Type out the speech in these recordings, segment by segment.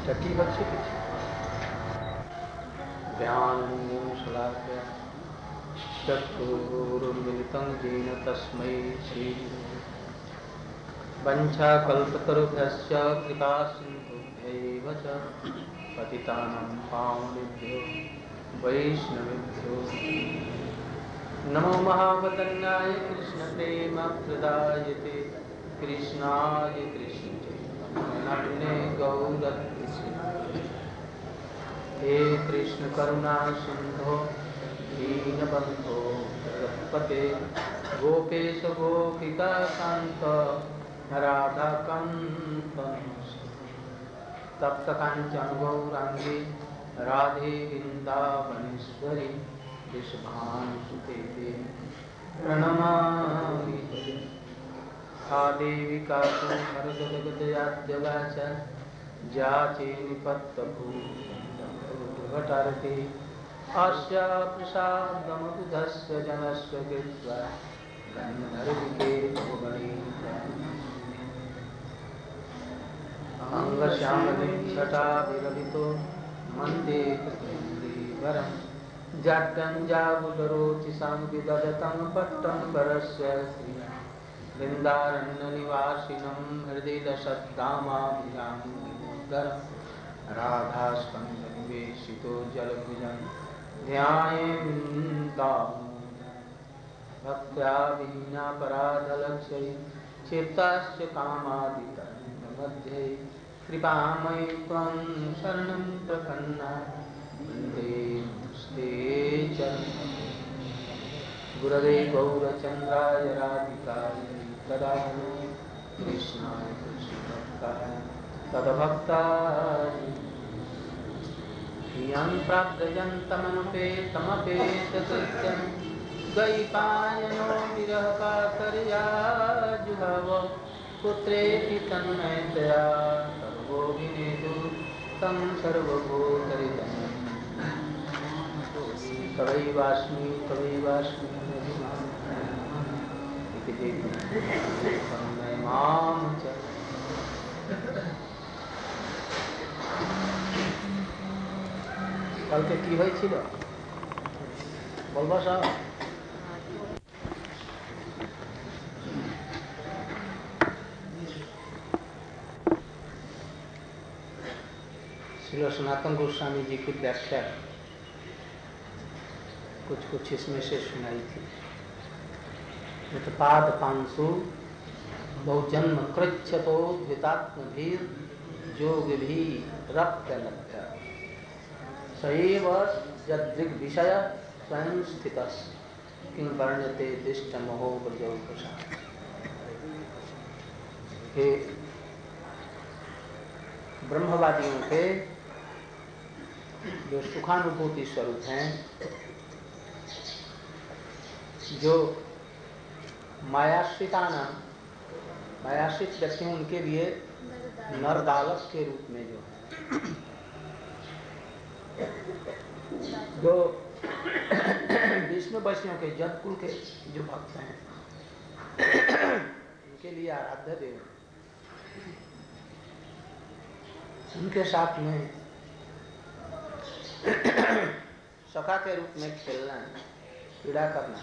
छठी बच्ची की ध्यान शलाभ्या चक्षुरुन्मिलितं येन तस्मै श्री वंशाकल्पतरुभ्यश्च कृपासिन्धुभ्यैव च पतितानां पावनेभ्यो वैष्णवेभ्यो नमो महावदन्याय कृष्णप्रेमप्रदायते कृष्णाय कृष्णचैतन्यनाम्ने गौरहरि हे कृष्ण करुणा सिंधो दीनबंधो जगत्पते गोपेश गोपिका कांत राधाकांत तप्त कांचन गौरांगी राधे वृंदावनेश्वरी वृषभानुसुते प्रणमामि देवी काकुहरजगदयाद्यवाचा जाचे निपत्तभूतभटारते अस्या प्रसादमबुधस्य जनस्य कृत्वा गन्धर्विके भुवने अंगश्यामले छटाभिरभितो मन्दे कृष्णेन्द्रीवरं जाड्डञ्जाबुधरोचिसां विदधतं पट्टं परस्य वृन्दारण्यनिवासिनं हृदयदशद्धामाभिरामं राधास्कन्धनिवेशितो जलभुजं ध्यायेन्तां भक्त्या विहीनापराधलक्ष्यै चेताश्च कामादितरङ्गमध्ये कृपामयि त्वं शरणं प्रपन्ना वन्दे ते चरणं गुरवे गौरचन्द्राय राधिकाय तदाहनु कृष्णाय कृष्णभक्ताय तद्भक्ताय यं प्राप्तयन्तमनुपेतमपेतकृत्यं द्वैपायनो विरहकातर्या जुहाव पुत्रेति तन्मयतया सर्वोऽभिनेदु तं सर्वभूतरितं तवैवास्मि इति तन्मय मां च কালকে কি হয়েছিল বলবো সব श्री सनातन गोस्वामी जी की व्याख्या कुछ इसमें से सुनाई थी। पाद पांसु बहुजन्म कृच्छतो द्वितात्मभीर जोग भी रक्त लभ्य सैव यदृग् विषय स्वयं स्थितस् किं वर्ण्यते दिष्ट मोहो ब्रजोपसा। हे ब्रह्मवादियों के जो सुखानुभूति स्वरूप हैं, जो मायाश्रित व्यक्ति हैं, उनके लिए नरदालक के रूप में जो विष्णु वैष्णव के जदकुल के जो भक्त हैं उनके लिए आराध्य देव, उनके साथ में सखा के रूप में खेलना, क्रीड़ा करना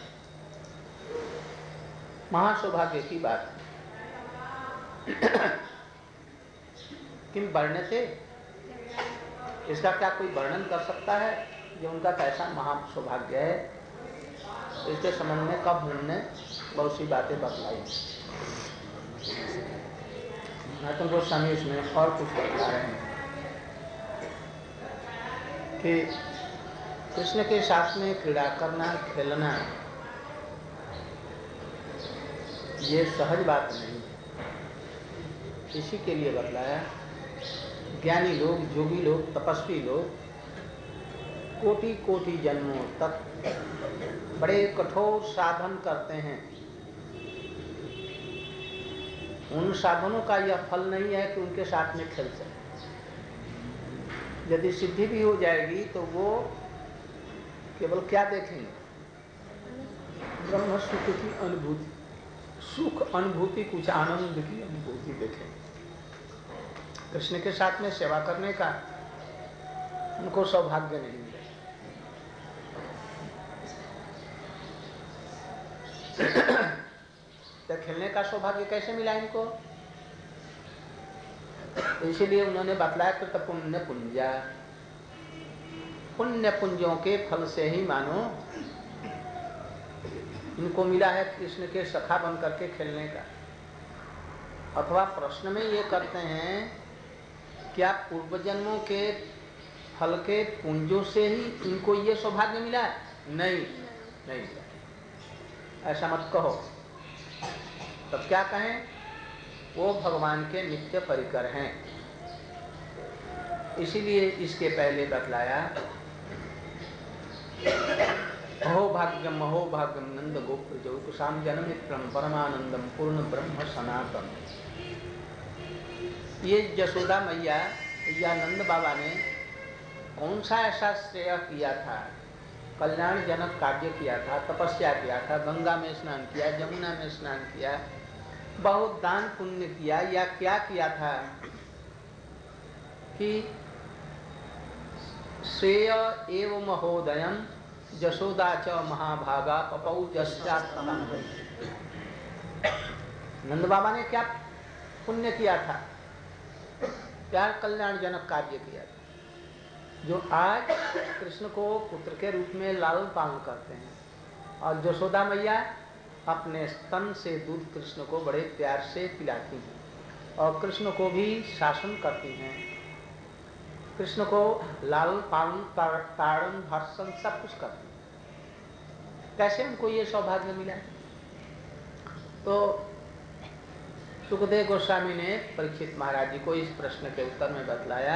महासौभाग्य की बात है। किम वर्ण्यते, इसका क्या कोई वर्णन कर सकता है जो उनका कैसा महासौभाग्य है। इसके संबंध में कब हमने बहुत सी बातें बतलाई। सनातन गोस्वामी इसमें और कुछ बता रहे हैं कि कृष्ण के साथ में क्रीड़ा करना, खेलना ये सहज बात नहीं है। इसी के लिए बतलाया ज्ञानी लोग, जोगी लोग, तपस्वी लोग कोटि कोटि जन्मों तक बड़े कठोर साधन करते हैं। उन साधनों का यह फल नहीं है कि उनके साथ में खेल सके। यदि सिद्धि भी हो जाएगी तो वो केवल क्या देखेंगे, ब्रह्म सुख की अनुभूति, सुख अनुभूति, कुछ आनंद की अनुभूति देखेंगे। कृष्ण के साथ में सेवा करने का उनको सौभाग्य नहीं मिला। तो खेलने का सौभाग्य कैसे मिला इनको? इसीलिए उन्होंने बतलाया कृत पुण्य पुंजा, पुण्य पुंजों के फल से ही मानो इनको मिला है कृष्ण के सखा बन करके खेलने का। अथवा प्रश्न में ये करते हैं, क्या पूर्व जन्मों के फल के पुंजों से ही इनको ये सौभाग्य मिला? नहीं, नहीं, ऐसा मत कहो। तब क्या कहें? वो भगवान के नित्य परिकर हैं। इसीलिए इसके पहले बतलाया, अहोभाग्यम अहोभाग्यम नंद गोप्र जौकुशाम जनमित्रम परमानंदम पूर्ण ब्रह्म सनातन। ये यशोदा मैया या नंद बाबा ने कौन सा ऐसा श्रेय किया था, कल्याण जनक कार्य किया था, तपस्या किया था, गंगा में स्नान किया, जमुना में स्नान किया, बहुत दान पुण्य किया, या क्या किया था कि श्रेय एव महोदयम यशोदा च महाभागा पपौ जस्यात्। नंद बाबा ने क्या पुण्य किया था, क्या कल्याण जनक कार्य किया था, जो आज कृष्ण को पुत्र के रूप में लालन पालन करते हैं। और यशोदा मैया अपने स्तन से दूध कृष्ण को बड़े प्यार से पिलाती हैं और कृष्ण को भी शासन करती हैं, कृष्ण को लालन पालन ताड़न भर्सन सब कुछ करती हैं। कैसे उनको ये सौभाग्य मिला? तो सुखदेव गोस्वामी ने परीक्षित महाराज जी को इस प्रश्न के उत्तर में बतलाया,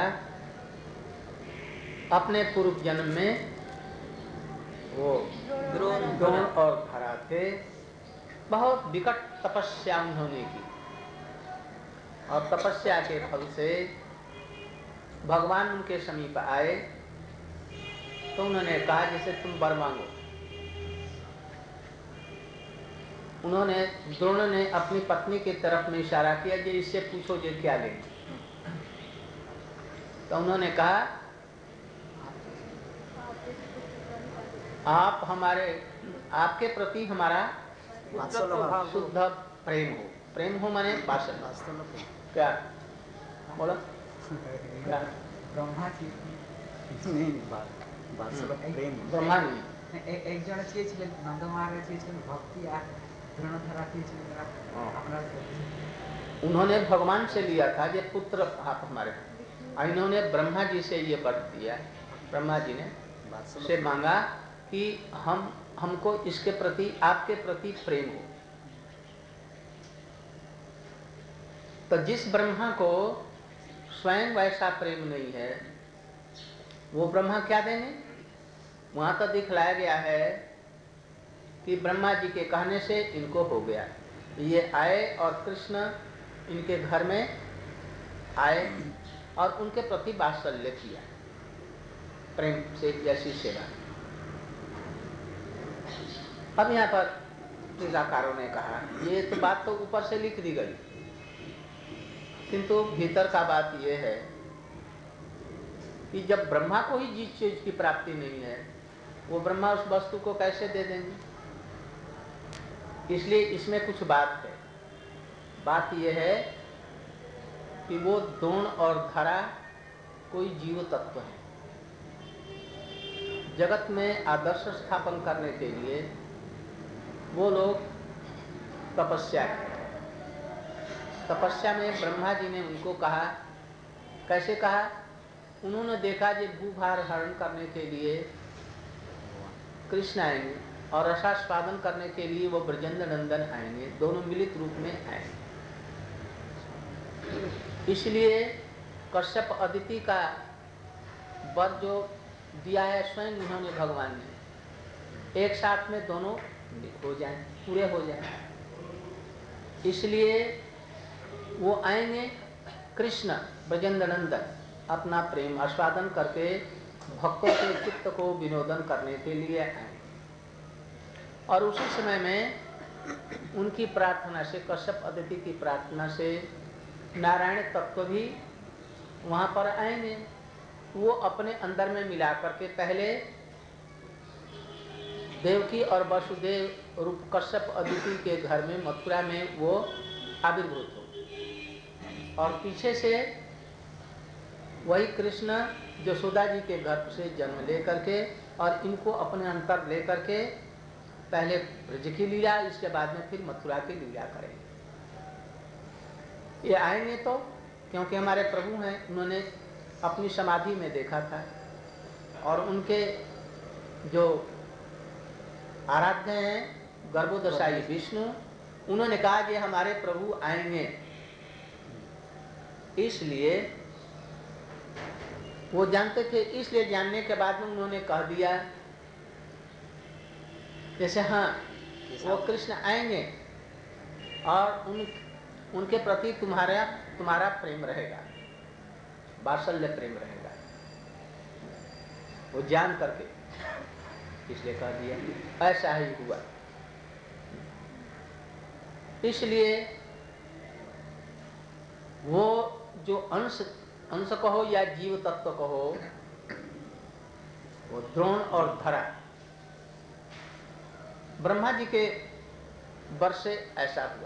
अपने पूर्व जन्म में वो द्रोण और धरा थे, बहुत विकट तपस्या उन्होंने की और तपस्या के फल से भगवान उनके समीप आए तो उन्होंने कहा जैसे तुम वर मांगो। उन्होंने द्रोण ने अपनी पत्नी की तरफ में इशारा किया, जे इससे पूछो जे क्या लेंगे। तो उन्होंने कहा आप हमारे, आपके प्रति हमारा शुद्ध प्रेम हो। प्रेम हो माने वात्सल्य। क्या बोला? क्या? ब्रह्मा की ब्रह्मा नहीं, একজন চেয়েছিলেন নন্দ মহারাজ চেয়েছিলেন ভক্তি আর দ্রোণধরা চেয়েছিলেন আপনারা। उन्होंने भगवान से लिया था ये पुत्र आप हमारे, इन्होंने ब्रह्मा जी से ये वर दिया। ब्रह्मा जी ने से मांगा कि हमको इसके प्रति, आपके प्रति प्रेम हो। तो जिस ब्रह्मा को स्वयं वैसा प्रेम नहीं है वो ब्रह्मा क्या देंगे? वहां तो दिखलाया गया है कि ब्रह्मा जी के कहने से इनको हो गया। ये आए और कृष्ण इनके घर में आए और उनके प्रति वात्सल्य किया, प्रेम से जैसी सेवा। अब यहाँ पर टीकाकारों ने कहा ये तो बात तो ऊपर से लिख दी गई, किंतु भीतर का बात यह है कि जब ब्रह्मा को ही जिस चीज की प्राप्ति नहीं है वो ब्रह्मा उस वस्तु को कैसे दे देंगे? इसलिए इसमें कुछ बात है। बात यह है कि वो द्रोण और धरा कोई जीव तत्व है। जगत में आदर्श स्थापन करने के लिए वो लोग तपस्या की। तपस्या में ब्रह्मा जी ने उनको कहा, कैसे कहा? उन्होंने देखा कि भूभार हरण करने के लिए कृष्ण आएंगे और रसास्वादन करने के लिए वो ब्रजेंद्र नंदन आएंगे, दोनों मिलित रूप में आएंगे। इसलिए कश्यप अदिति का वर जो दिया है स्वयं उन्होंने भगवान ने, एक साथ में दोनों हो जाएं, पूरे हो जाएं। इसलिए वो आएंगे कृष्ण ब्रजेंद्र नंदन अपना प्रेम आस्वादन करके भक्तों के चित्त को विनोदन करने के लिए आए। और उसी समय में उनकी प्रार्थना से, कश्यप अदिति की प्रार्थना से नारायण तत्व भी वहाँ पर आएंगे, वो अपने अंदर में मिला करके पहले देवकी और वसुदेव रूप कश्यप अदिति के घर में मथुरा में वो आविर्भूत हो, और पीछे से वही कृष्ण यशोदा जी के गर्भ से जन्म ले करके और इनको अपने अंतर ले करके पहले ब्रज की लीला, इसके बाद में फिर मथुरा की लीला करेंगे। ये आएंगे तो क्योंकि हमारे प्रभु हैं, उन्होंने अपनी समाधि में देखा था, और उनके जो आराध्य हैं गर्भोदशाई विष्णु, उन्होंने कहा कि हमारे प्रभु आएंगे, इसलिए वो जानते थे। इसलिए जानने के बाद में उन्होंने कह दिया जैसे हाँ वो कृष्ण आएंगे और उनके प्रति तुम्हारा प्रेम रहेगा, वात्सल्य प्रेम रहेगा, वो जान करके इसलिए कह दिया। ऐसा ही हुआ। इसलिए वो जो अंश कहो या जीव तत्व कहो, वो द्रोण और धरा ब्रह्मा जी के वर्ष से ऐसा हुआ,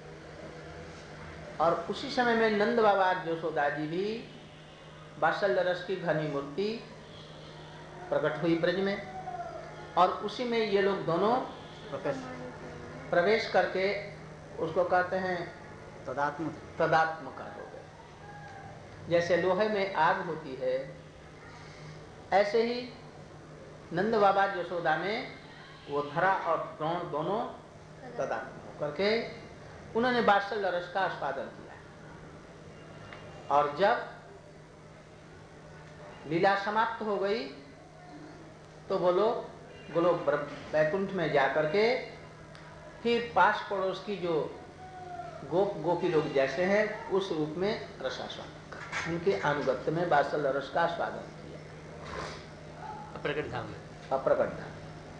और उसी समय में नंद बाबा यशोदा जी भी वात्सल्य रस की घनी मूर्ति प्रकट हुई ब्रज में, और उसी में ये लोग दोनों प्रवेश करके उसको कहते हैं तदात्मकार हो गए। जैसे लोहे में आग होती है, ऐसे ही नंद बाबा यशोदा में वो धरा और द्रोण दोनों तदात्म करके उन्होंने वात्सल्य रस का आस्वादन किया। और जब लीला समाप्त हो गई तो वो लोग गोलोक वैकुंठ में जाकर के फिर पास पड़ोस की जो गोपी लोग जैसे हैं उस रूप में रसास्वादन कर उनके अनुगत्य में वात्सल्य रस का आस्वादन किया। अप्रकट धाम में, अप्रकट धाम।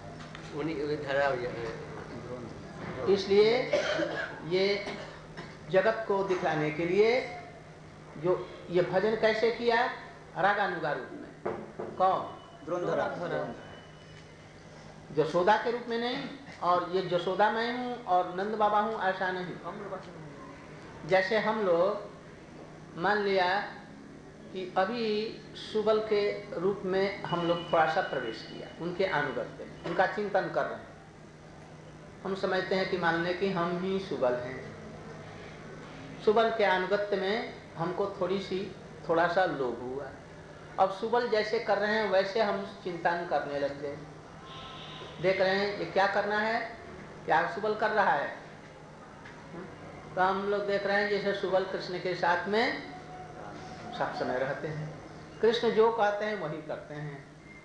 इसलिए ये जगत को दिखाने के लिए जो ये भजन कैसे किया, रागानुगा रूप में। कौन? द्रोण। यशोदा के रूप में नहीं, और ये यशोदा मैं हूँ और नंद बाबा हूँ, ऐसा नहीं। जैसे हम लोग मान लिया कि अभी सुबल के रूप में हम लोग थोड़ा सा प्रवेश किया, उनके अनुगत्य में उनका चिंतन कर रहे हैं। हम समझते हैं कि मान लें कि हम ही सुबल हैं, सुबल के अनुगत्य में हमको थोड़ा सा लोभ हुआ। अब सुबल जैसे कर रहे हैं वैसे हम चिंतन करने लग गए, देख रहे हैं ये क्या करना है, क्या सुबल कर रहा है। तो हम लोग देख रहे हैं जैसे सुबल कृष्ण के साथ में सब समय रहते हैं, कृष्ण जो कहते हैं वही करते हैं।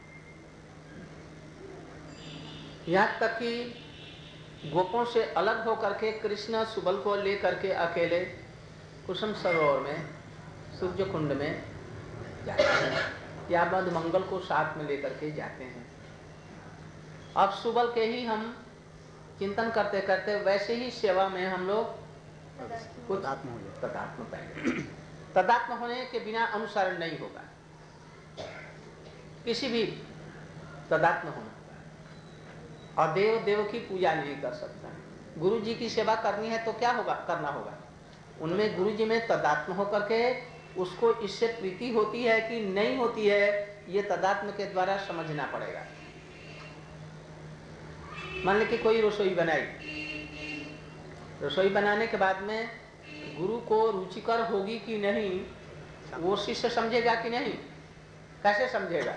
यहाँ तक कि गोपों से अलग होकर के कृष्ण सुबल को लेकर के अकेले कुसुम सरोवर में सूर्य कुंड में जाते हैं, या मध मंगल को साथ में लेकर के जाते हैं। अब सुबल के ही हम चिंतन करते करते वैसे ही सेवा में हम लोग तदात्म पाएंगे। तदात्म होने के बिना अनुसरण नहीं होगा, किसी भी तदात्म होना होगा। और देव की पूजा नहीं कर सकता। गुरु जी की सेवा करनी है तो क्या होगा, करना होगा उनमें गुरु जी में तदात्म होकर के उसको इससे प्रीति होती है कि नहीं होती है, ये तदात्म के द्वारा समझना पड़ेगा। मान ली कि कोई रसोई बनाई, रसोई बनाने के बाद में गुरु को रुचिकर होगी कि नहीं वो शिष्य समझेगा कि नहीं, कैसे समझेगा?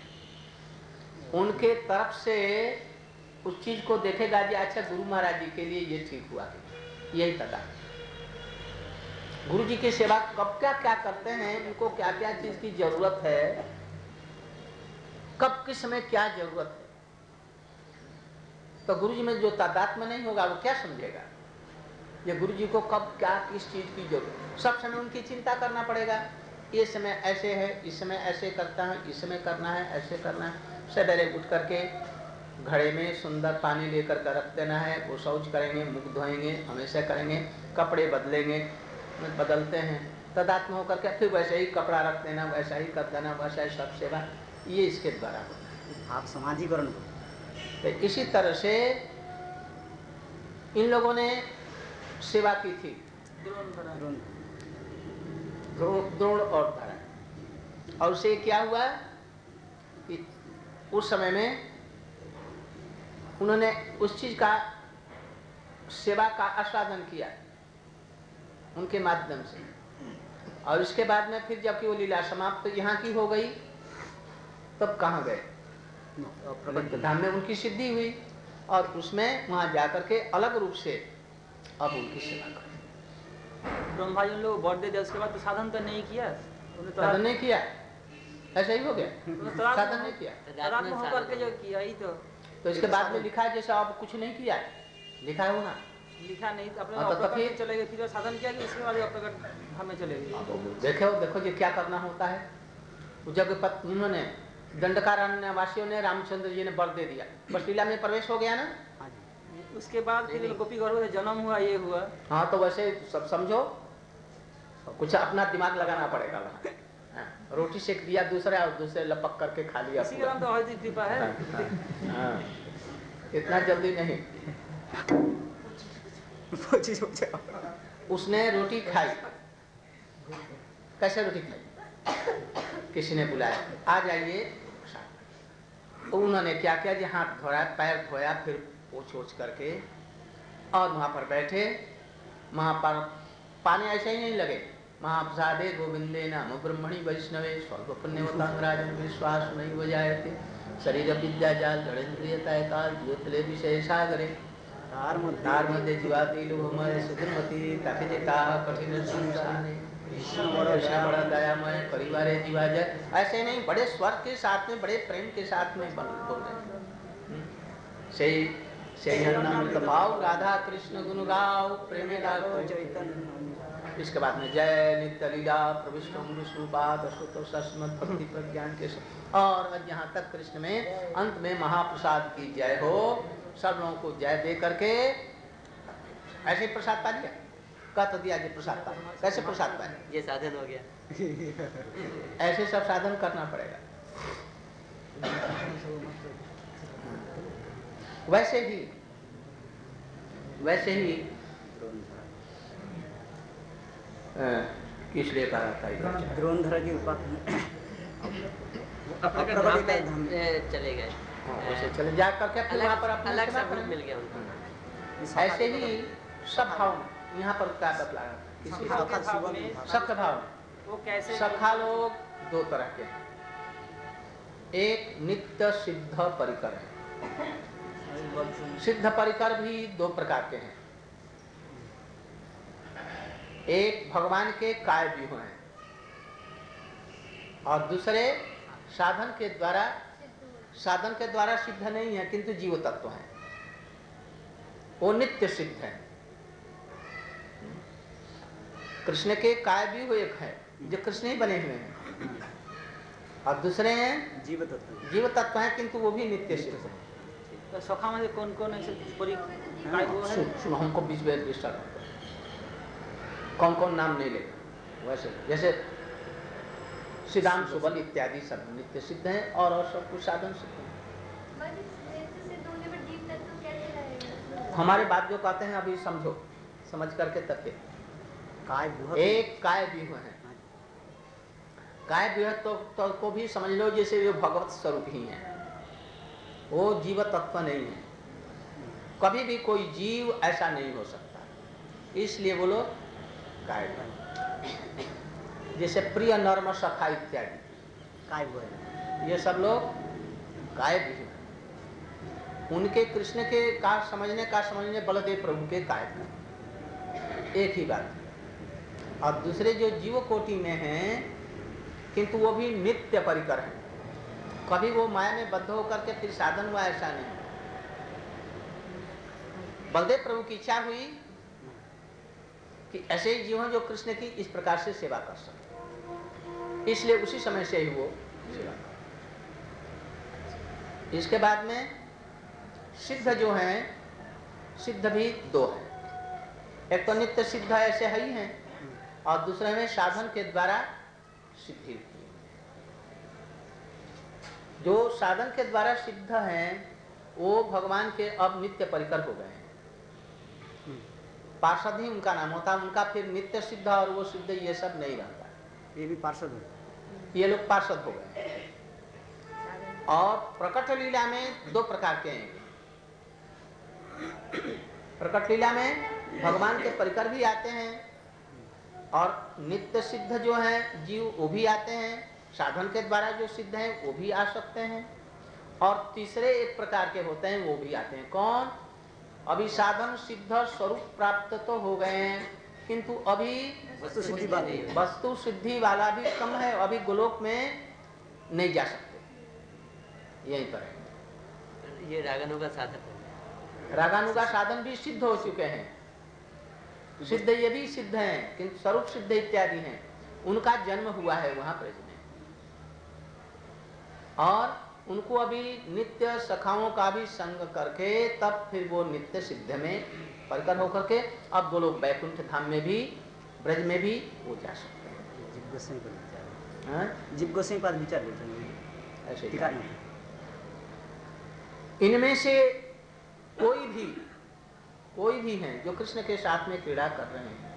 उनके तरफ से उस चीज को देखेगा कि अच्छा गुरु महाराज जी के लिए ये ठीक हुआ, यही पता। गुरु जी की सेवा कब क्या क्या करते हैं, उनको क्या क्या चीज की जरूरत है, कब किस समय क्या जरूरत है, तो गुरु जी में जो तादात्म्य नहीं होगा वो क्या समझेगा? ये गुरु जी को कब क्या किस चीज की जरूरत, सब समय उनकी चिंता करना पड़ेगा। ये समय ऐसे है, इस समय ऐसे करता है, इस समय करना है, ऐसे करना है। सवेरे उठ करके घड़े में सुंदर पानी लेकर के रख देना है, वो शौच करेंगे, मुख धोएंगे, हमेशा करेंगे, कपड़े बदलेंगे, बदलते हैं, तदात्म होकर के फिर वैसे ही कपड़ा रख देना, वैसा ही कर देना, वैसा ही सब सेवा, ये इसके द्वारा होता है। आप समाजीकरण को तो इसी तरह से इन लोगों ने सेवा की थी, द्रोण और धरा। और उससे क्या हुआ कि उस समय में उन्होंने उस चीज का सेवा का आस्वादन किया उनके माध्यम से। और इसके बाद में फिर जबकि वो लीला समाप्त यहाँ की हो गई, तब कहाँ गए? धाम में उनकी सिद्धि हुई और उसमें वहां जाकर के अलग रूप से अब उनकी सेवा करें। ब्रह्म भाई उन लोग बर्थडे दिया, उसके बाद तो साधन तो नहीं किया, साधन नहीं किया, ऐसा ही हो गया, साधन नहीं किया, तदात्म होकर के जो किया ही तो इसके बाद में लिखा है जैसे अब कुछ नहीं किया, लिखा है वो ना, लिखा नहीं अपने हाँ, तो फिर चले गए, फिर साधन किया कि इसके बाद अप्रकट हमें चले गए। देखो ये क्या करना होता है। जब उन्होंने दंडकारण्य वासियों ने रामचंद्र जी ने वर दे दिया, बस लीला में प्रवेश हो गया ना। उसके बाद फिर गोपी गौरव से जन्म हुआ, ये हुआ। हाँ, तो वैसे सब समझो, कुछ अपना दिमाग लगाना पड़ेगा वहाँ। रोटी सेक दिया दूसरा और दूसरे लपक करके खा लिया। इसी का नाम तो अवैध कृपा है। हाँ, इतना जल्दी नहीं। उसने रोटी खाई, कैसे रोटी खाई? किसी ने बुलाया, आ जाइए। तो उन्होंने क्या किया जी, हाथ धोया, पैर धोया, फिर पोछ करके और वहां पर बैठे। वहां पर पानी ऐसे ही नहीं लगे। महाप्रसादे गोविंदे नाम ब्रह्मणि वैष्णवे स्वल्प पुण्यवतांगराजन विश्वास नहीं बजायते शरीर विद्या जाल जड़ेन्द्रियता काल ज्योतिले विषय सागरे तार मध्य जीवाती लोभमय सुधमती ताके जेता कठिन संसारे कृष्ण बड़ा दयामय परिवार जीवा जाए। ऐसे नहीं, बड़े स्वर के साथ में, बड़े प्रेम के साथ में बोल रहे। सही नाम पाओ राधा कृष्ण गुण गाओ प्रेमे गाओ चैतन्य। इसके बाद में जय नित्य लीला प्रविष्टम विष्णुपाद अश्रुतो सस्मत भक्ति प्रज्ञान के और यहाँ तक कृष्ण में अंत में महाप्रसाद की जय हो। सब लोगों को जय दे करके ऐसे प्रसाद पा लिया, कह दिया जी प्रसाद पा। कैसे प्रसाद पाए? ये साधन हो गया। ऐसे सब साधन करना पड़ेगा। वैसे ही किस लिए कहा था द्रोणधर की उपाधि चले गए, वैसे चले जा करके फिर वहाँ पर अपना अलग सेवा सब करें। मिल गया उनको। ऐसे ही सब भाव यहाँ पर क्या बतलाया? किसी सख्त भाव। वो कैसे? सखा लोग दो तरह के हैं। एक नित्य सिद्ध परिकर है। सिद्ध परिकर भी दो प्रकार के हैं। एक भगवान के काय व्यूह हैं और दूसरे साधन के द्वारा सिद्ध नहीं है किंतु जीव तत्व है, वो नित्य सिद्ध है। कृष्ण के काय व्यूह एक है जो कृष्ण ही बने हुए हैं और दूसरे हैं जीव तत्व है किंतु वो भी नित्य सिद्ध है। तो सखा में कौन कौन ऐसे बड़ी काय वो है? सुनो हमको बीच में डिस्टर्ब कौन कौन नाम नहीं लेगा। वैसे जैसे सिद्धांत सुबल इत्यादि सब नित्य सिद्ध हैं और सब कुछ साधन सिद्ध हैं। हमारे बात जो कहते हैं अभी समझो, समझ करके तब के एक काय व्यूह है। काय व्यूह तो को भी समझ लो जैसे वो भगवत स्वरूप ही है, वो जीव तत्व नहीं है। कभी भी कोई जीव ऐसा नहीं हो सकता, इसलिए बोलो काय। जैसे प्रिय नर्म सखा इत्यादि काय वो ये सब लोग काय भी हैं। उनके कृष्ण के का समझने बलदेव प्रभु के काय का एक ही बात है। और दूसरे जो जीव कोटि में हैं किंतु वो भी नित्य परिकर हैं, कभी वो माया में बद्ध होकर के फिर साधन हुआ ऐसा नहीं। बलदेव प्रभु की इच्छा हुई कि ऐसे ही जीव हैं जो कृष्ण की इस प्रकार से सेवा कर सके, इसलिए उसी समय से ही वो सेवा कर। इसके बाद में सिद्ध जो हैं, सिद्ध भी दो हैं। एक तो नित्य सिद्ध ऐसे है ही हैं और दूसरे में साधन के द्वारा सिद्धि होती है। जो साधन के द्वारा सिद्ध हैं वो भगवान के अब नित्य परिकर हो गए हैं। पार्षद ही उनका नाम होता, उनका फिर नित्य सिद्ध और वो सिद्ध ये सब नहीं रहता। ये भी पार्षद है, ये लोग पार्षद हो गए। और प्रकट लीला में दो प्रकार के हैं। प्रकट लीला में भगवान के परिकर भी आते हैं और नित्य सिद्ध जो है जीव वो भी आते हैं, साधन के द्वारा जो सिद्ध हैं वो भी आ सकते हैं। और तीसरे एक प्रकार के होते हैं वो भी आते हैं। कौन? अभी साधन सिद्ध स्वरूप प्राप्त तो हो गए हैं किंतु अभी वस्तु सिद्धि वाला है। वस्तु सिद्धि वाला भी कम है, अभी गोलोक में नहीं जा सकते, यहीं पर है। ये रागानुगा साधन है। रागानुगा साधन भी सिद्ध हो चुके हैं, सिद्ध ये भी सिद्ध हैं किंतु स्वरूप सिद्ध इत्यादि हैं, उनका जन्म हुआ है वहां ब्रज में। और उनको अभी नित्य सखाओं का भी संग करके तब फिर वो नित्य सिद्ध में परिकर होकर के अब वो लोग बैकुंठ धाम में भी ब्रज में भी वो जा सकते हैं। जीव गोसाई पर विचार, जीव गोसाई पर विचार देते हैं ऐसे टीका में। इनमें से कोई भी हैं जो कृष्ण के साथ में क्रीड़ा कर रहे हैं,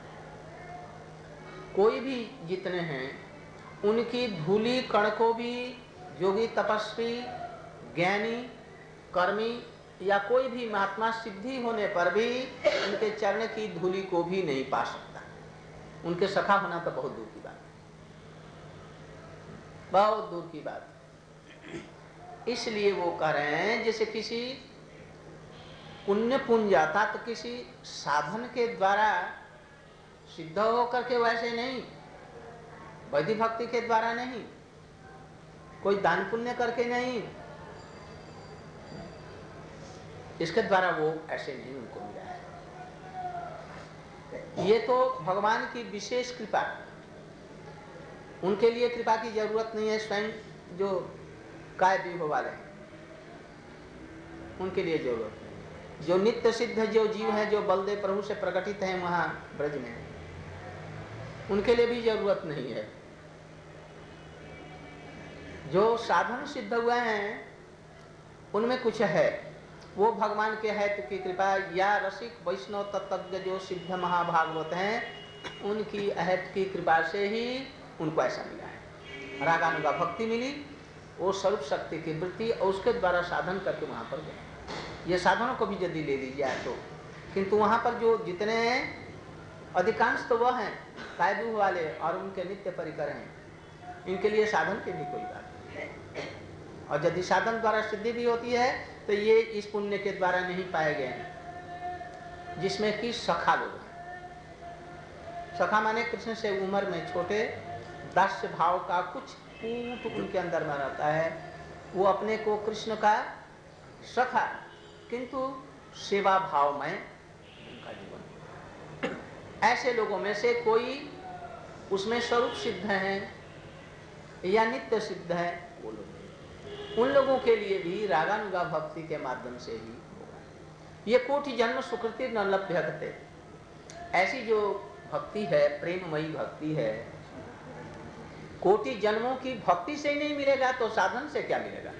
कोई भी जितने हैं उनकी धूली कण को भी योगी तपस्वी ज्ञानी कर्मी या कोई भी महात्मा सिद्धि होने पर भी उनके चरण की धूली को भी नहीं पा सकता। उनके सखा होना तो बहुत दूर की बात है, बहुत दूर की बात है। इसलिए वो कह रहे हैं जैसे किसी पुण्य पुंज जाता तो किसी साधन के द्वारा सिद्ध होकर के वैसे नहीं, वैदिक भक्ति के द्वारा नहीं, कोई दान पुण्य करके नहीं, इसके द्वारा वो ऐसे नहीं उनको मिला है। ये तो भगवान की विशेष कृपा, उनके लिए कृपा की जरूरत नहीं है। स्वयं जो काय विभव वाले हैं उनके लिए जरूरत नहीं। जो नित्य सिद्ध जो जीव हैं जो बलदेव प्रभु से प्रकटित हैं वहां ब्रज में, उनके लिए भी जरूरत नहीं है। जो साधन सिद्ध हुए हैं उनमें कुछ है, वो भगवान के हेतु की कृपा या रसिक वैष्णव तत्वज्ञ जो सिद्ध महाभागवत हैं उनकी अहेतु की कृपा से ही उनको ऐसा मिला है। रागानुगा भक्ति मिली, वो स्वरूप शक्ति की वृत्ति और उसके द्वारा साधन करके वहां पर गए। ये साधनों को भी यदि ले लीजिए तो, किंतु वहां पर जो जितने अधिकांश तो वह हैं कायदू वाले और उनके नित्य परिकर हैं, इनके लिए साधन की भी कोई बात नहीं। और यदि साधन द्वारा सिद्धि भी होती है तो ये इस पुण्य के द्वारा नहीं पाए गए हैं जिसमें कि सखा लोग हैं। सखा माने कृष्ण से उम्र में छोटे, दास्य भाव का कुछ कूट उनके अंदर में रहता है, वो अपने को कृष्ण का सखा किंतु सेवा भाव में उनका जीवन। ऐसे लोगों में से कोई उसमें स्वरूप सिद्ध है या नित्य सिद्ध है, वो लोग, उन लोगों के लिए भी रागानुगा भक्ति के माध्यम से ही होगा। ये कोटि जन्म सुकृति न लभ्यते, ऐसी जो भक्ति है प्रेममयी भक्ति है, कोटि जन्मों की भक्ति से ही नहीं मिलेगा तो साधन से क्या मिलेगा?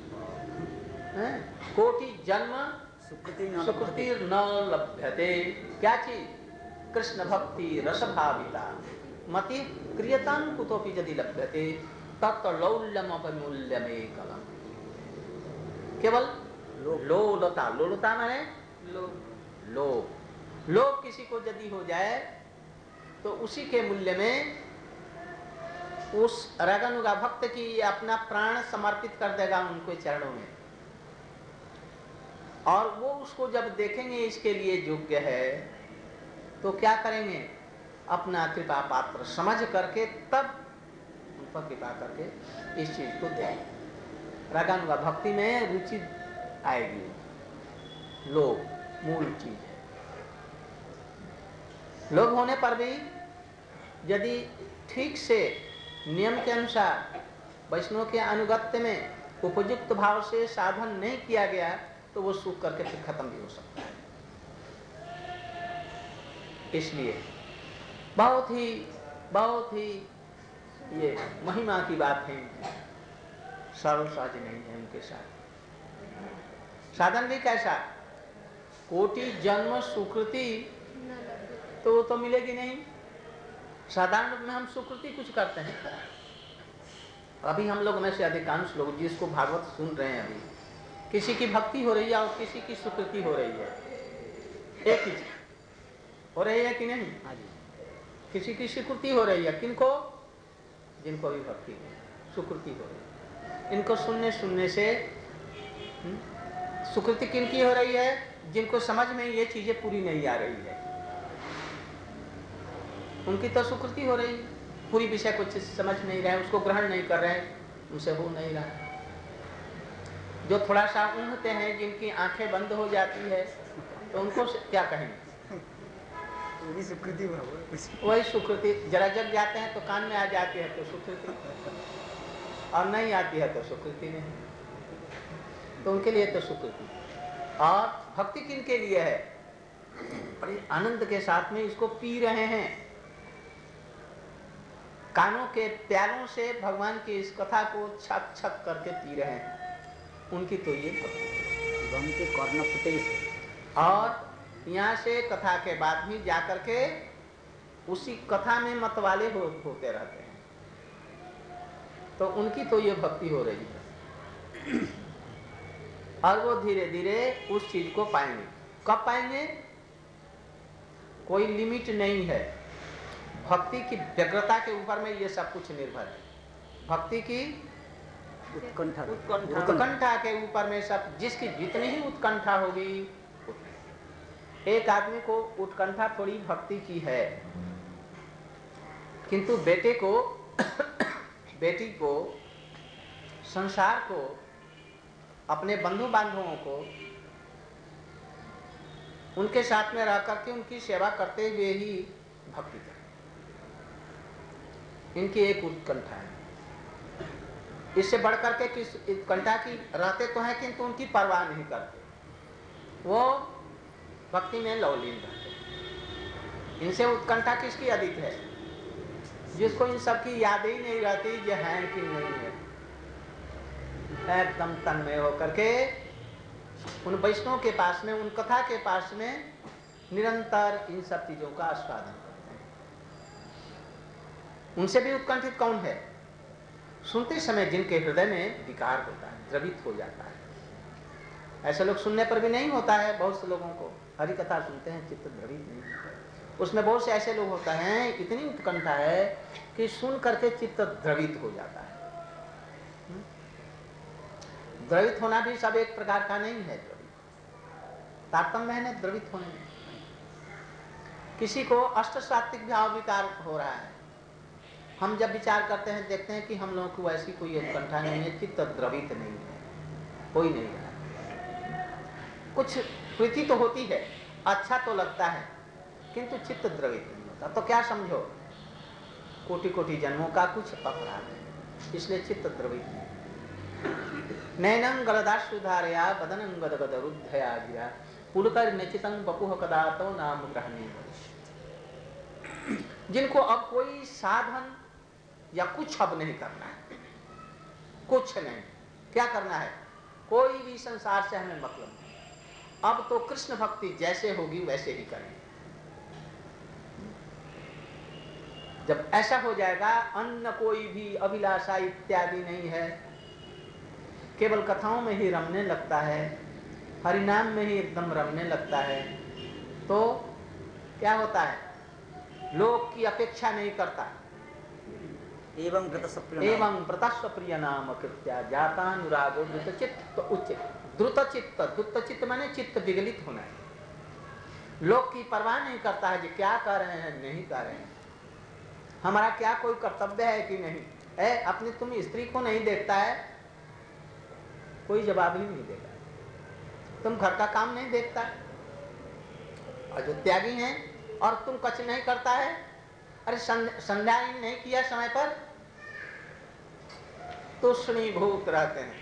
कोटि जन्म सुकृति न लभ्यते, क्या चीज? कृष्ण भक्ति रस भाविता मति क्रियतां कुतोपि यदि लभ्यते तत्लौल्यम अपमूल्यमेकलम। केवल लोलता, लोलता माने लोभ किसी को यदि हो जाए तो उसी के मूल्य में उस रागानुगा भक्त की अपना प्राण समर्पित कर देगा उनके चरणों में, और वो उसको जब देखेंगे इसके लिए योग्य है तो क्या करेंगे? अपना कृपा पात्र समझ करके तब उन पर कृपा करके इस चीज को देंगे। रागानुगा भक्ति में रुचि आएगी, लोभ मूल चीज है। लोभ होने पर भी यदि ठीक से नियम के अनुसार वैष्णव के अनुगत्य में उपयुक्त भाव से साधन नहीं किया गया तो वो सूख करके फिर खत्म भी हो सकता है। इसलिए बहुत ही ये महिमा की बात है। सरल सहज नहीं है उनके साथ। साधन भी कैसा, कोटि जन्म सुकृति तो वो तो मिलेगी नहीं। साधारण रूप में हम सुकृति कुछ करते हैं। अभी हम लोग में से अधिकांश लोग जिसको भागवत सुन रहे हैं, अभी किसी की भक्ति हो रही है और किसी की सुकृति हो रही है। एक ही हो रही है कि नहीं? किसी की सुकृति हो रही है, किनको? जिनको भी भक्ति हो, सुकृति हो रही है। इनको सुनने से सुकृति किनकी हो रही है? जिनको समझ में ये चीजें पूरी नहीं आ रही है, उनकी तो सुकृति हो रही है। पूरी विषय कुछ समझ नहीं रहे, उसको ग्रहण नहीं कर रहे, उनसे हो नहीं रहा। जो थोड़ा सा ऊँघते हैं, जिनकी आंखें बंद हो जाती है, तो उनको क्या कहेंगे? वही सुकृति, वही सुकृति। जरा जग जाते हैं तो कान में आ जाती है तो सुकृति, और नहीं आती है तो सुकृति नहीं, तो उनके लिए तो सुकृति। और भक्ति किनके लिए है? बड़े आनंद के साथ में इसको पी रहे हैं, कानों के प्यालों से भगवान की इस कथा को छक छक करके पी रहे हैं, उनकी तो ये भक्ति के कर्ण फुटे। और यहाँ से कथा के बाद भी जाकर के उसी कथा में मतवाले होते रहते हैं, तो उनकी तो ये भक्ति हो रही है। और वो धीरे धीरे उस चीज को पाएंगे। कब पाएंगे? कोई लिमिट नहीं है। भक्ति की व्यग्रता के ऊपर में ये सब कुछ निर्भर है। भक्ति की उत्कंठा के ऊपर में सब, जिसकी जितनी ही उत्कंठा होगी। एक आदमी को उत्कंठा थोड़ी भक्ति की है, किंतु बेटे को बेटी को, संसार को, अपने बंधु बांधवों को, उनके साथ में रह करके उनकी सेवा करते हुए ही भक्ति करें, इनकी एक उत्कंठा है। इससे बढ़कर के किस उत्कंठा की रहते तो हैं, किंतु उनकी परवाह नहीं करते, वो भक्ति में लवलीन रहते। इनसे उत्कंठा किसकी अधिक है? जिसको इन सब की याद ही नहीं रहती ये है कि नहीं है, एकदम तन्मय होकर के उन वैष्णव के पास में, उन कथा के पास में निरंतर इन सब चीजों का आस्वादन करते हैं। उनसे भी उत्कंठित कौन है? सुनते समय जिनके हृदय में विकार होता है, द्रवित हो जाता है। ऐसे लोग सुनने पर भी नहीं होता है। बहुत से लोगों को हरि कथा सुनते हैं, चित्त द्रवित नहीं होता। उसमें बहुत से ऐसे लोग होते हैं, इतनी उत्कंठा है कि सुन करके चित्त द्रवित हो जाता है। द्रवित होना भी सब एक प्रकार का नहीं है। तारतम्य है ना द्रवित होने में। किसी को अष्ट सात्विक भाव विकार हो रहा है, हम जब विचार करते हैं देखते हैं कि हम लोगों को ऐसी कोई उत्कंठा नहीं है, चित्त द्रवित नहीं है, कोई नहीं है। कुछ प्रीति तो होती है, अच्छा तो लगता है, किंतु चित्त द्रवित नहीं होता। तो क्या समझो, कोटि कोटि जन्मों का कुछ अपराध है, इसलिए चित्त द्रवित नहीं। नैनं गलदाश्रुधारया बदनं गदगद रुद्धया गिरा पुलकर नचितं बपुह कदातो नाम ग्रहणे। जिनको अब कोई साधन या कुछ अब नहीं करना है, कुछ नहीं, क्या करना है? कोई भी संसार से हमें मतलब नहीं, अब तो कृष्ण भक्ति जैसे होगी वैसे ही करेंगे। जब ऐसा हो जाएगा, अन्य कोई भी अभिलाषा इत्यादि नहीं है, केवल कथाओं में ही रमने लगता है, हरिनाम में ही एकदम रमने लगता है, तो क्या होता है? लोक की अपेक्षा नहीं करता। एवं व्रतस्वप्रिय नाम कृत्या जातानुरागो द्रुतचित्त उच्च। द्रुतचित्त माने चित्त विगलित होना है। लोक की परवाह नहीं करता है कि क्या कर रहे हैं, नहीं कर रहे हैं, हमारा क्या कोई कर्तव्य है कि नहीं। अपनी तुम स्त्री को नहीं देखता है, कोई जवाब ही नहीं देगा। तुम घर का काम नहीं देखता, और जो त्यागी हैं, और तुम कुछ नहीं करता है, अरे संध्या नहीं किया समय पर, तुष्णीभूत रहते हैं,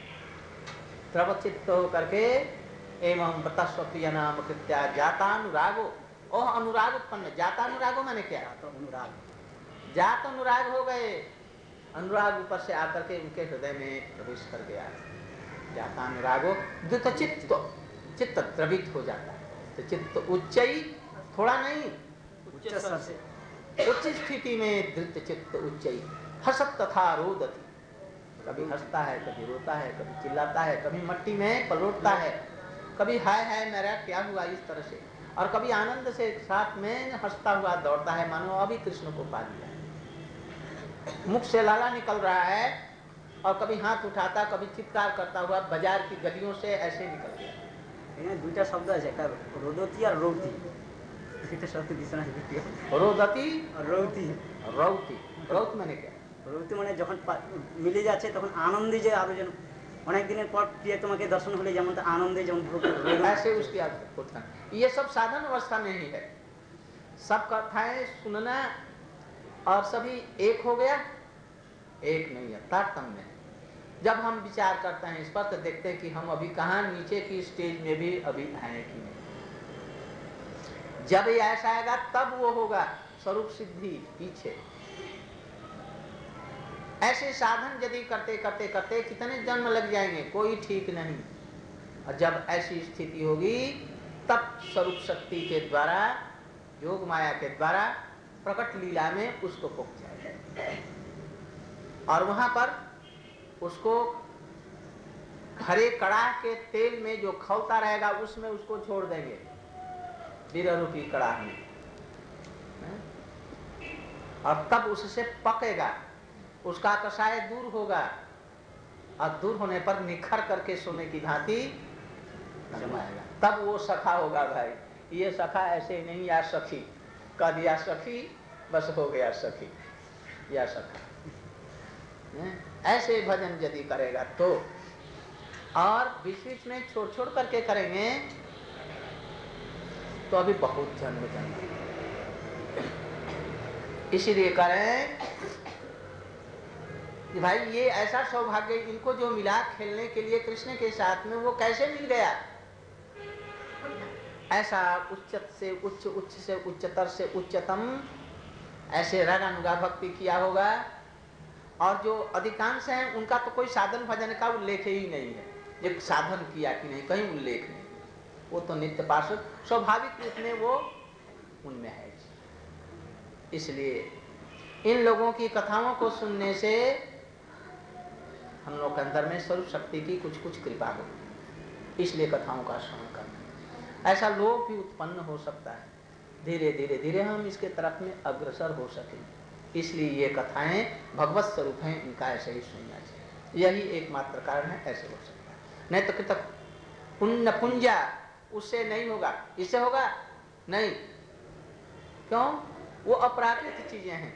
द्रवचित्त होकर के। एवं व्रतस्वप्रिय नाम कृत्या जातानुरागो, ओह अनुराग उत्पन्न, जाता अनुरागो माने क्या? तो अनुराग, जात अनुराग हो गए, अनुराग ऊपर से आकर के उनके हृदय में प्रवेश कर गया। जाता अनुरागो द्वित चित्त, चित्त द्रवित हो जाता है। तो चित्त उच्चई, थोड़ा नहीं, उच्च स्तर से, उच्च स्थिति में धृत चित्त उच्चई, हसत तथा रोदति, कभी हंसता है, कभी रोता है, कभी चिल्लाता है, कभी मट्टी में पलटता है, कभी हाय हाय मेरा क्या हुआ इस तरह से, और कभी आनंद से साथ में हंसता हुआ दौड़ता है, मानो अभी कृष्ण को पा लिया। मुख से लाला निकल रहा है और कभी हाथ उठाता, कभी चित्कार करता हुआ बाजार की गलियों से ऐसे निकल गया। দুইটা শব্দ আছে, একটা রোদতি আর রৌতি, দুইটা শব্দ দিশনা দ্বিতীয়। रोदती আর রৌতি, रौती, रौत मैंने क्या? রৌতি মানে যখন মিলে যাচ্ছে তখন আনন্দে যে আরো যেন অনেক দিনের পর প্রিয় তোমাকে দর্শন হলে যেমন আনন্দে যেমন ऐसे उसकी उत्थान, ये सब साधन अवस्था में ही है। सब कथाएं सुनना और सभी एक हो गया, एक नहीं है, तारतम्य है। जब हम विचार करते हैं इस पर तो देखते हैं कि हम अभी कहाँ नीचे की स्टेज में भी अभी आए कि नहीं। जब ये ऐसा आएगा तब वो होगा स्वरूप सिद्धि पीछे। ऐसे साधन यदि करते करते करते कितने जन्म लग जाएंगे कोई ठीक नहीं। और जब ऐसी स्थिति होगी तब स्वरूप शक्ति के द्वारा, योग माया के द्वारा प्रकट लीला में उसको पहुंचाएगा और वहां पर उसको हरे कड़ाह के तेल में जो खौलता रहेगा उसमें उसको छोड़ देंगे, वीर रूपी कड़ाह में, और तब उससे पकेगा, उसका कषाय दूर होगा और दूर होने पर निखर करके सोने की भांति जमाएगा। तब वो सखा होगा। भाई ये सखा ऐसे नहीं या सखी कह दिया, सखी बस हो गया सखी या सखा। ऐसे भजन यदि करेगा तो, और बीच बीच में छोड़ छोड़ करके करेंगे तो अभी बहुत जन्म जन्म। इसीलिए करें कि भाई ये ऐसा सौभाग्य इनको जो मिला खेलने के लिए कृष्ण के साथ में, वो कैसे मिल गया? ऐसा उच्चत से उच्च, उच्च से उच्चतर से उच्चतम ऐसे रागानुगा भक्ति किया होगा। और जो अधिकांश हैं उनका तो कोई साधन भजन का उल्लेख ही नहीं है, एक साधन किया कि नहीं कहीं उल्लेख नहीं, वो तो नित्य पार्षद स्वाभाविक रूप में वो उनमें है। इसलिए इन लोगों की कथाओं को सुनने से हम लोग के अंदर में स्वरूप शक्ति की कुछ कुछ कृपा हो, इसलिए कथाओं का श्रवण करना। ऐसा लोभ भी उत्पन्न हो सकता है, धीरे धीरे धीरे हम इसके तरफ में अग्रसर हो सकेंगे। इसलिए ये कथाएं भगवत स्वरूप हैं, इनका ऐसे ही सुनना चाहिए, यही एकमात्र कारण है, ऐसे हो सकता है। नहीं तो कृतक पुण्य पुंजा उससे नहीं होगा, इससे होगा नहीं। क्यों? वो अपराकृत चीजें हैं।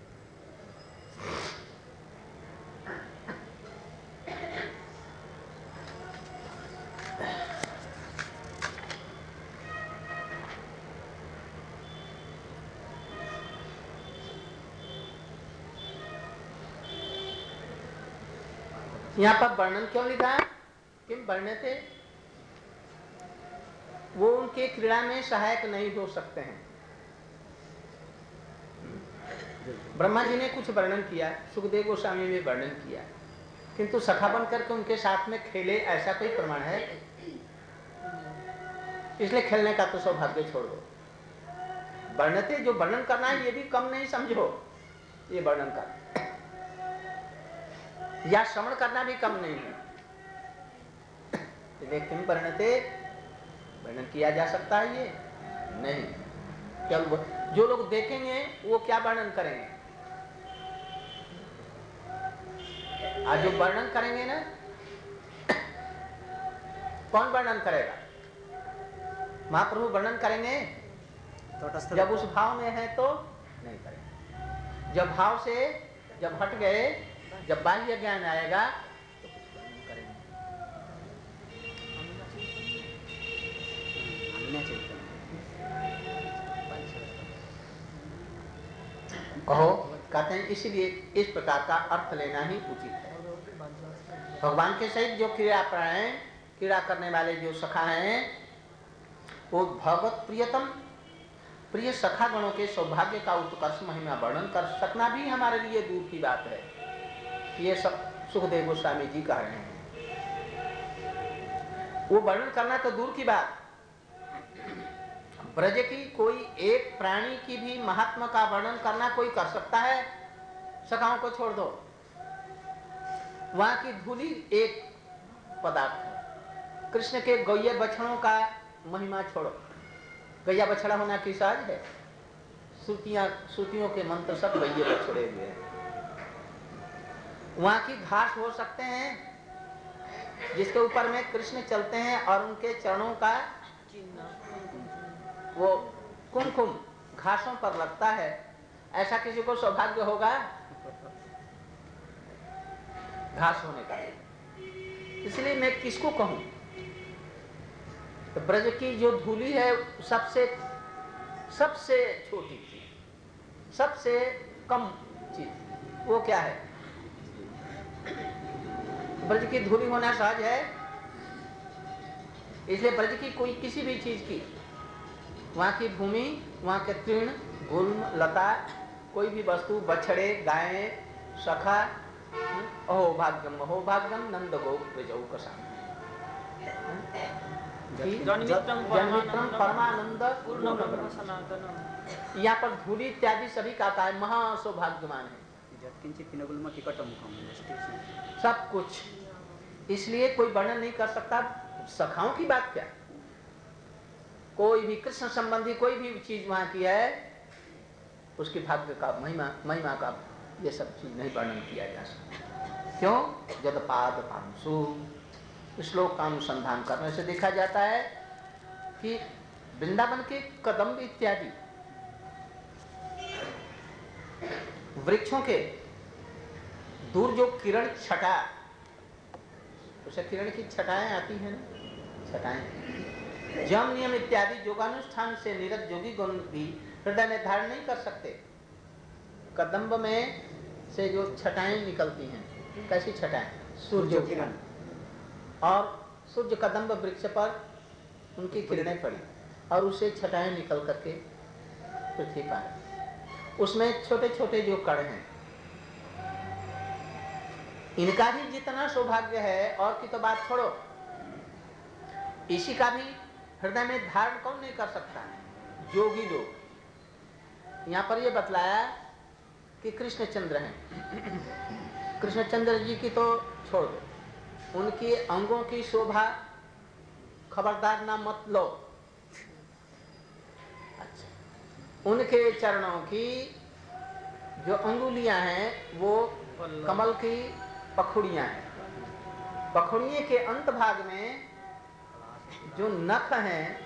यहाँ पर वर्णन क्यों लिखा है? किम वर्ण्यते, वो उनके क्रीड़ा में सहायक नहीं हो सकते हैं। ब्रह्मा जी ने कुछ वर्णन किया, सुखदेव गोस्वामी ने वर्णन किया, किंतु सखा बन करके उनके साथ में खेले ऐसा कोई प्रमाण है? इसलिए खेलने का तो सौभाग्य छोड़ दो। वर्णते जो वर्णन करना है ये भी कम नहीं समझो, ये वर्णन कर या श्रवण करना भी कम नहीं है। किम वर्णते, वर्णन किया जा सकता है ये नहीं। क्या जो लोग देखेंगे वो क्या वर्णन करेंगे? आज जो वर्णन करेंगे ना, कौन वर्णन करेगा? महाप्रभु वर्णन करेंगे, जब उस भाव में है तो नहीं करेंगे। जब भाव से जब हट गए, जब बाह्य ज्ञान आएगा तो कुछ वर्णन करेंगे। ओहो, कहते हैं इसीलिए इस प्रकार का अर्थ लेना ही उचित है। भगवान के सहित जो क्रीड़ा प्राण, क्रीड़ा करने वाले जो सखा हैं, वो भगवत प्रियतम प्रिय सखा गणों के सौभाग्य का उत्कर्ष महिमा वर्णन कर सकना भी हमारे लिए दूर की बात है। ये सब सुखदेव गोस्वामी जी कह रहे हैं। वो वर्णन करना तो दूर की बात, ब्रज की कोई एक प्राणी की भी महात्मा का वर्णन करना कोई कर सकता है? सखाओं को छोड़ दो, वहां की धूली एक पदार्थ है। कृष्ण के गैया बछड़ों का महिमा छोड़ो, गैया बछड़ा होना की सहज है? श्रुतियों के मंत्र सब गैये बछड़े हुए हैं। वहां की घास हो सकते हैं जिसके ऊपर में कृष्ण चलते हैं और उनके चरणों का वो कुमकुम घासों पर लगता है, ऐसा किसी को सौभाग्य होगा घास होने का? इसलिए मैं किसको कहूं? तो ब्रज की जो धूली है सबसे छोटी चीज, सबसे कम चीज, वो क्या है? ब्रज की धूली होना सहज है। इसलिए ब्रज की कोई किसी भी चीज की, वहां की भूमि, वहां के तृण, गुल्म, लता, कोई भी वस्तु, बछड़े, गायें, सखा, अहो भाग्यम नंद गो ब्रजौ कसाम, जन्मित्रम परमानंद यहाँ पर धूली इत्यादि सभी का है, महा सौभाग्यमान है सब कुछ। इसलिए कोई वर्णन नहीं कर सकता। सखाओं की बात क्या, कोई भी कृष्ण संबंधी कोई भी चीज वहां की है, उसके भाग्य का महिमा का ये सब चीज नहीं वर्णन किया जा सकता। क्यों? जद पाद पांसु श्लोक का अनुसंधान करने से देखा जाता है कि वृंदावन के कदम्ब इत्यादि वृक्षों के दूर जो किरण छटा, उसे किरण की छटाएं आती हैं ना, छटाएं, जम नियम इत्यादि योगानुष्ठान से निरत योगी गुण भी हृदय में धारण नहीं कर सकते। कदम्ब में से जो छटाएं निकलती हैं, कैसी छटाएं? सूर्य किरण, और सूर्य कदम्ब वृक्ष पर उनकी किरणें पड़ी और उसे छटाएं निकल करके पृथ्वी पर, उसमें छोटे छोटे जो कण हैं, इनका भी जितना सौभाग्य है, और की तो बात छोड़ो, इसी का भी हृदय में धारण कौन नहीं कर सकता? योगी लोग। यहाँ पर ये बतलाया कि कृष्णचंद्र हैं। कृष्णचंद्र जी की तो छोड़ दो, उनके अंगों की शोभा खबरदार ना मत लो। अच्छा, उनके चरणों की जो अंगुलियां हैं वो कमल की पखुड़ियां हैं। पखुड़िये के अंत भाग में जो नख हैं,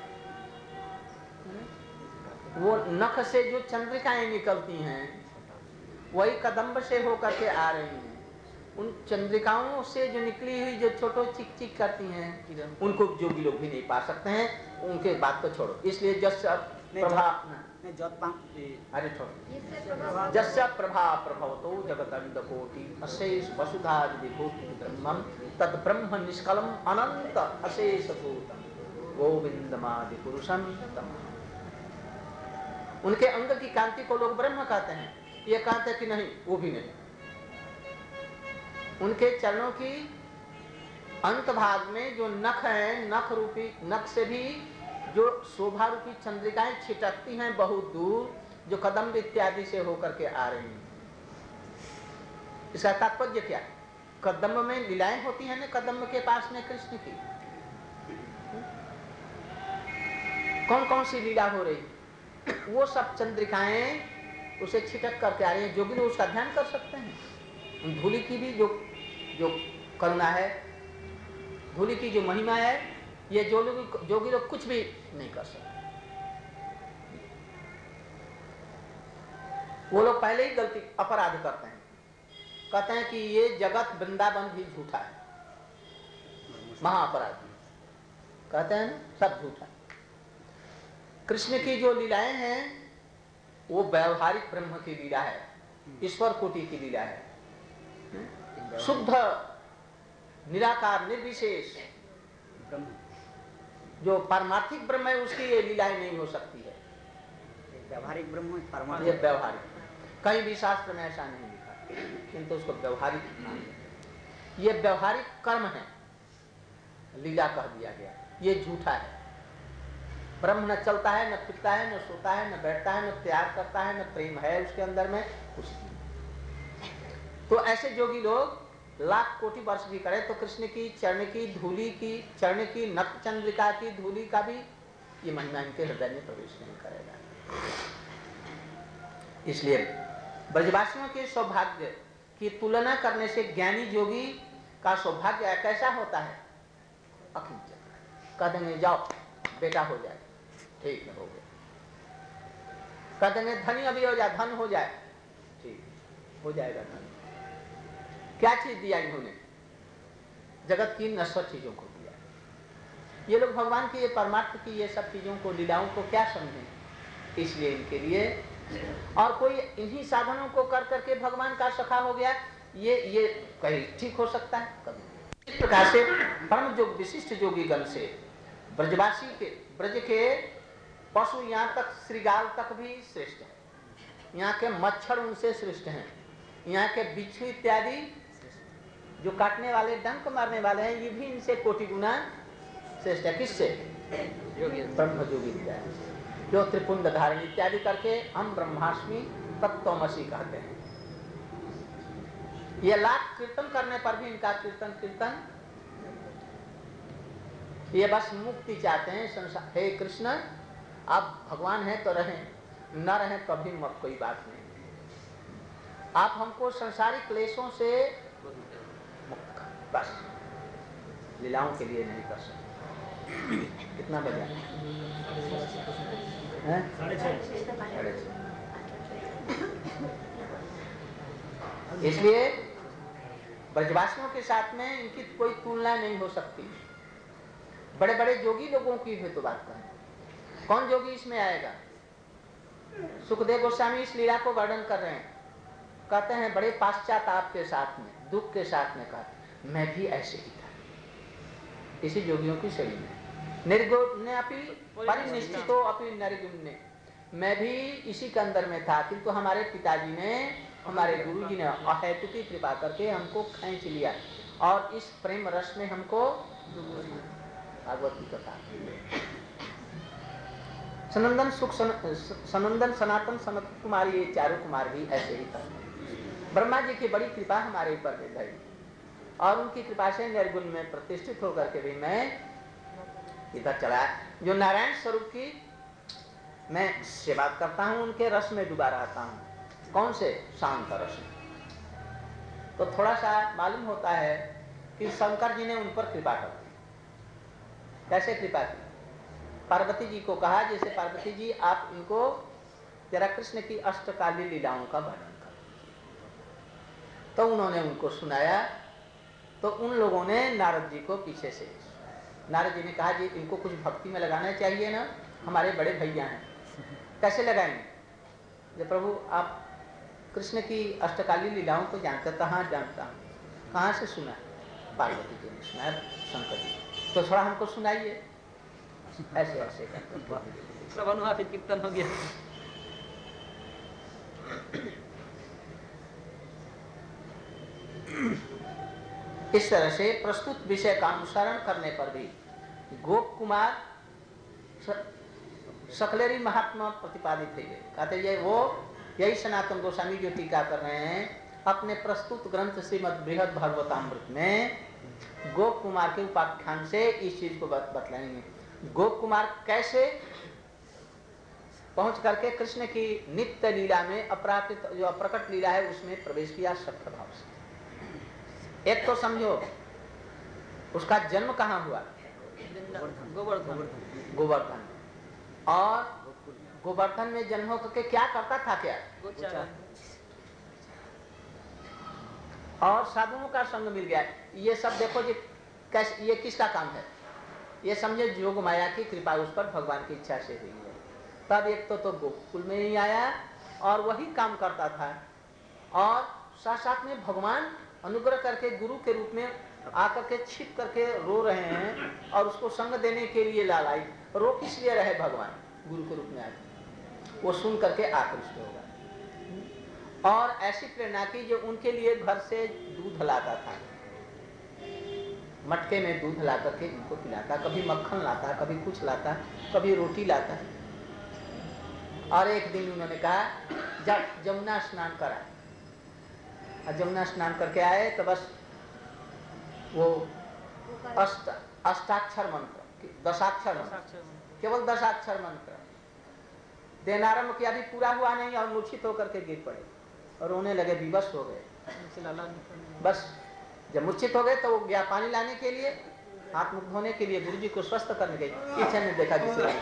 वो नख से जो चंद्रिकाएं निकलती हैं वही कदम्ब से होकर के आ रही हैं। उन चंद्रिकाओं से जो निकली हुई जो छोटो चिक चिक करती हैं, उनको जोगी लोग भी नहीं पा सकते हैं। उनके बात तो छोड़ो। इसलिए जस्य प्रभा, अरे छोड़ो, जस्य प्रभा प्रभवतो जगदंड कोटि अशेष वसुधा विभूति ब्रह्मम तद ब्रह्म निष्कलम अनंत अशेष भूतम गोविंदमादि पुरुषम तम। उनके अंग की कांति को लोग ब्रह्म कहते हैं, ये कहते कि नहीं, वो भी नहीं। उनके चरणों की अंत भाग में जो नख है, नख रूपी नख से भी जो शोभा रूपी चंद्रिकाएं छिटकती हैं बहुत दूर, जो कदम्ब इत्यादि से होकर के आ रही हैं। इसका तात्पर्य क्या? कदम्ब में लीलाएं होती हैं ना, कदम्ब के पास में कृष्ण की कौन कौन सी लीला हो रही, वो सब चंद्रिकाएं उसे छिटक करके आ रही हैं। जोगी लोग उसका ध्यान कर सकते हैं। धूली की भी जो करुणा है, धूली की जो महिमा है, ये जोगी लोग कुछ भी नहीं कर सकते। वो लोग पहले ही गलती अपराध करते हैं, कहते हैं कि ये जगत वृंदावन भी झूठा है, महाअपराध कहते हैं ना, सब झूठा है। कृष्ण की जो लीलाएं हैं वो व्यवहारिक ब्रह्म की लीला है, ईश्वर कोटि की लीला है, शुद्ध निराकार निर्विशेष ब्रह्म। जो पारमार्थिक ब्रह्म है उसकी ये लीलाएं नहीं हो सकती है। व्यावहारिक ब्रह्म परमार्थ। ये व्यवहारिक, कहीं भी शास्त्र में ऐसा नहीं लिखा, किंतु उसको व्यवहारिक मान लिया। ये व्यवहारिक कर्म है, लीला कह दिया गया, ये झूठा है। ब्रह्म न चलता है, न फिरता है, न सोता है, न बैठता है, न त्याग करता है, न प्रेम है उसके अंदर में, कुछ नहीं। तो ऐसे जोगी लोग लाख कोटि वर्ष भी करे तो कृष्ण की चरण की धूलि की, चरण की नख चंद्रिका की धूलि का भी ये महिमा इनके हृदय में प्रवेश नहीं करेगा। इसलिए ब्रजवासियों के सौभाग्य की तुलना करने से ज्ञानी जोगी का सौभाग्य कैसा होता है? अकिंचन। कह देंगे जाओ बेटा हो जाए, ठीक है हो गया। कह देंगे धनी अभी हो जाए, धन हो जाए, ठीक हो जाएगा धन। क्या चीज दिया इन्होंने? जगत की नश्वर चीजों को दिया। ये लोग भगवान की, ये परमार्थ की, ये सब चीजों को, लीलाओं को क्या समझें? इसलिए इनके लिए, और कोई इन्हीं साधनों को कर करके भगवान का सखा हो गया, ये कहीं ठीक हो सकता है? कभी। इस प्रकार से परम जो विशिष्ट जोगी गण से ब्रजवासी के, ब्रज के पशु यहाँ तक श्रृगाल तक भी श्रेष्ठ है। यहाँ के मच्छर उनसे श्रेष्ठ हैं, यहाँ के बिच्छू इत्यादि जो काटने वाले, डंक मारने वाले हैं, ये भी इनसे कोटि गुना श्रेष्ठ है। किससे? ब्रह्म जोगी जो त्रिपुंड धारण इत्यादि करके हम ब्रह्मास्मि तत्त्वमसि कहते हैं। ये लाख कीर्तन करने पर भी इनका कीर्तन ये बस मुक्ति चाहते हैं संसार। हे कृष्ण, आप भगवान हैं तो रहें, न रहें कभी मत, कोई बात नहीं। आप हमको संसारिक क्लेशों से मुक्त कर, बस लीलाओं के लिए नहीं कर सकते। कितना बजा? 6:30। इसलिए ब्रजवासियों के साथ में इनकी कोई तुलना नहीं हो सकती। बड़े बड़े जोगी लोगों की भी तो बात करें, कौन जोगी इसमें आएगा? सुखदेव गोस्वामी इस लीला को वर्णन कर रहे हैं, कहते हैं बड़े पाश्चाताप के साथ में, दुख के साथ में कहते, मैं भी ऐसे ही था इसी जोगियों की शैली में। निर्गुण्य अपि परिनिष्ठितो अपि निर्गुण्य, मैं भी इसी के अंदर में था, किंतु हमारे पिताजी ने, हमारे गुरुजी ने अहेतु की कृपा करके हमको खींच लिया और इस प्रेम रस में हमको भागवत की कथा। सनंदन सनातन सनत कुमार, ये चारों कुमार भी ऐसे ही था। ब्रह्मा जी की बड़ी कृपा हमारे ऊपर भई और उनकी कृपा से निर्गुण में प्रतिष्ठित होकर के भी मैं इधर चला, जो नारायण स्वरूप की मैं सेवा करता हूँ, उनके रस में डूबा रहता हूँ। कौन से? शांत रस में। तो थोड़ा सा मालूम होता है कि शंकर जी ने उन पर कृपा कर दी। कैसे कृपा की? पार्वती जी को कहा, जैसे पार्वती जी आप इनको जरा कृष्ण की अष्टकाली लीलाओं का वर्णन कर। तो उन्होंने उनको सुनाया, तो उन लोगों ने नारद जी को पीछे से, नारद जी ने कहा जी इनको कुछ भक्ति में लगाना चाहिए ना, हमारे बड़े भैया हैं, कैसे लगाएंगे? जब प्रभु आप कृष्ण की अष्टकाली लीलाओं को जानते? तो हाँ जानता हूँ। कहाँ से सुना? पार्वती जी ने सुनाया, शंकर जी। तो थोड़ा हमको सुनाइए। ऐसे ऐसे श्रवण हुआ, फिर कीर्तन हो गया। इस तरह से प्रस्तुत विषय का अनुसरण करने पर भी गोप कुमार सकलेरी महात्मा प्रतिपादित थे। कहते ये वो यही सनातन गोस्वामी जो टीका कर रहे हैं अपने प्रस्तुत ग्रंथ श्रीमद् बृहद भागवतामृत में गोप कुमार के उपाख्यान से इस चीज को बतलाएंगे। गोप कुमार कैसे पहुंच करके कृष्ण की नित्य लीला में, अपराकृत जो अप्रकट लीला है उसमें प्रवेश किया सख्त भाव से। एक तो समझो उसका जन्म कहाँ हुआ? गोवर्धन। और गोवर्धन में जन्म होकर के क्या करता था? क्या? और साधुओं का संग मिल गया। ये सब देखो जी कैसे, ये किसका काम है? ये समझे जोग माया की कृपा उस पर भगवान की इच्छा से हुई है। तब एक तो गोकुल में ही आया और वही काम करता था, और साथ साथ में भगवान अनुग्रह करके गुरु के रूप में आकर के छिप करके रो रहे हैं और उसको संग देने के लिए लालाई। रो किस लिए रहे भगवान? गुरु के रूप में आए। वो सुन करके आकृष्ट होगा। और ऐसी प्रेरणा की जो उनके लिए घर से दूध लाता था, मटके में दूध ला करके उनको पिलाता, कभी मक्खन लाता, कभी कुछ लाता, कभी रोटी लाता। और एक दिन उन्होंने कहा जब जमुना स्नान करा, और जमुना स्नान करके आए तो बस वो अष्टाक्षर मंत्र, दशाक्षर मंत्र, केवल दशाक्षर मंत्र देना आरम्भ किया, अभी पूरा हुआ नहीं और मूर्छित होकर के गिर पड़े और रोने लगे, विवश हो गए। बस जब मूर्छित हो गए तो वो गया पानी लाने के लिए, हाथ मुख धोने के लिए, गुरुजी को स्वस्थ करने गए। पीछे ने देखा जिसे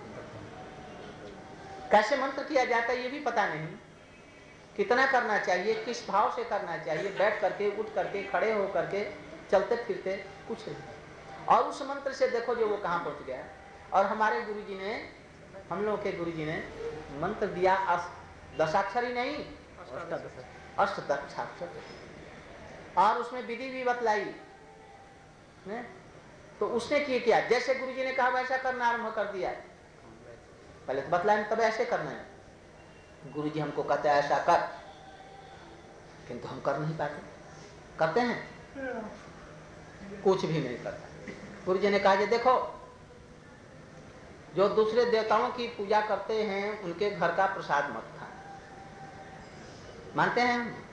कैसे मंत्र किया जाता है ये भी पता नहीं, कितना करना चाहिए, किस भाव से करना चाहिए, बैठ करके, उठ करके, खड़े हो करके, चलते फिरते, कुछ नहीं। और उस मंत्र से देखो जो वो कहाँ पहुंच गया। और हमारे गुरुजी ने, हम लोगों के गुरुजी ने मंत्र दिया दशाक्षर ही नहीं, अष्टाक्षर, और उसमें विधि भी बतलाई ने? तो उसने क्या, जैसे गुरुजी ने कहा वैसा करना आरंभ कर दिया। पहले तो बतलाया तब ऐसे करना है। गुरुजी हमको कहते हैं ऐसा कर, किंतु हम कर नहीं पाते। करते हैं कुछ भी नहीं करता। गुरुजी ने कहा कि देखो जो दूसरे देवताओं की पूजा करते हैं उनके घर का प्रसाद मत खाना। मानते हैं हम?